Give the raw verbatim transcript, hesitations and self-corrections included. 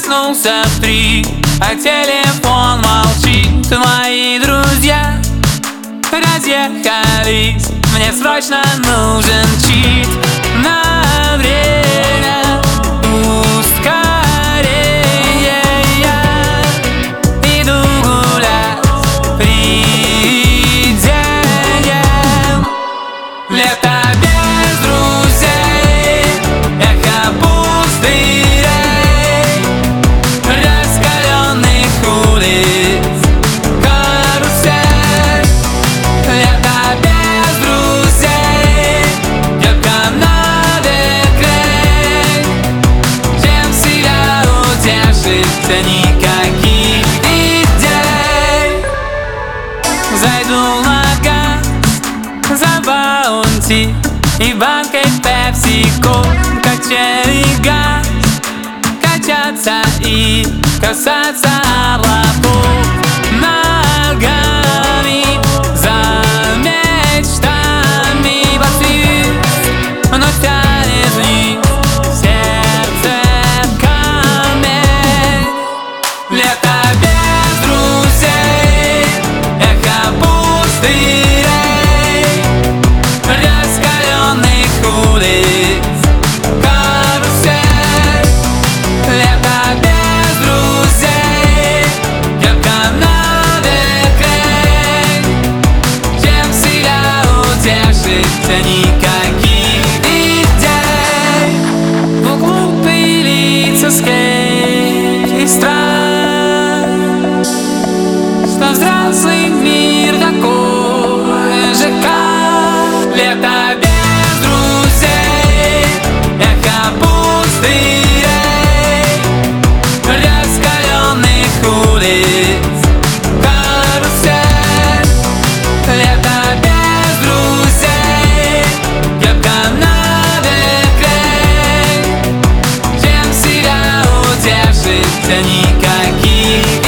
Проснулся в три, а телефон молчит. Мои друзья разъехались, мне срочно нужен чит. На время ускорение я иду гулять пределем. Лето без друзей, эхо пустырей, раскаленных улиц, карусель. Лето без друзей, девка над экран, чем себя утешить, никаких идей. Зайду на газ за баунти и банкой пепси-кол, качели газ, качаться и касаться облаков. Ногами за мечтами басист, но тянет вниз сердце камень. Лето без друзей, эхо пустырей, раскаленных улиц, карусель. Лето без друзей, девка над экран, чем себя утешить, никаких идей. В углу пылится скейт и страх, что взрослый мир такой же, как лето без друзей, эхо пустырей, раскаленных улиц, карусель. Лето без друзей, девка над экран, чем себя утешить, никаких